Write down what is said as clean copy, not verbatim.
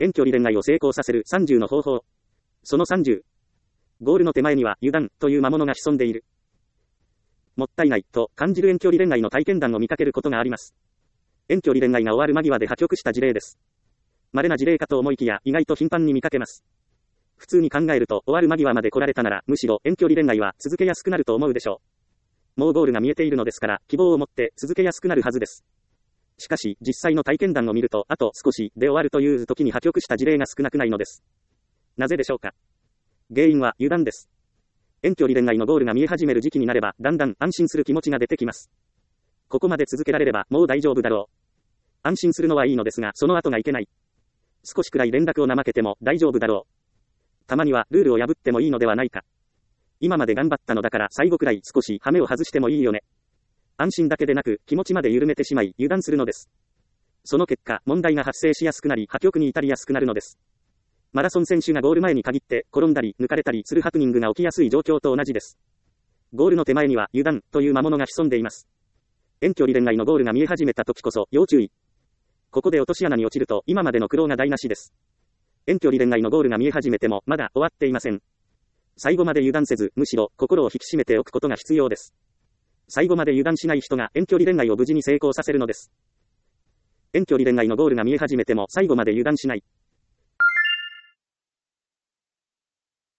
遠距離恋愛を成功させる30の方法。その30。ゴールの手前には油断という魔物が潜んでいる。もったいないと感じる遠距離恋愛の体験談を見かけることがあります。遠距離恋愛が終わる間際で破局した事例です。稀な事例かと思いきや意外と頻繁に見かけます。普通に考えると終わる間際まで来られたならむしろ遠距離恋愛は続けやすくなると思うでしょう。もうゴールが見えているのですから希望を持って続けやすくなるはずです。しかし実際の体験談を見るとあと少しで終わるという時に破局した事例が少なくないのです。なぜでしょうか。原因は油断です。遠距離恋愛のゴールが見え始める時期になればだんだん安心する気持ちが出てきます。ここまで続けられればもう大丈夫だろう。安心するのはいいのですがその後がいけない。少しくらい連絡を怠けても大丈夫だろう。たまにはルールを破ってもいいのではないか。今まで頑張ったのだから最後くらい少しハメを外してもいいよね。安心だけでなく気持ちまで緩めてしまい油断するのです。その結果問題が発生しやすくなり破局に至りやすくなるのです。マラソン選手がゴール前に限って転んだり抜かれたりするハプニングが起きやすい状況と同じです。ゴールの手前には油断という魔物が潜んでいます。遠距離恋愛のゴールが見え始めた時こそ要注意。ここで落とし穴に落ちると今までの苦労が台無しです。遠距離恋愛のゴールが見え始めてもまだ終わっていません。最後まで油断せずむしろ心を引き締めておくことが必要です。最後まで油断しない人が遠距離恋愛を無事に成功させるのです。遠距離恋愛のゴールが見え始めても最後まで油断しない。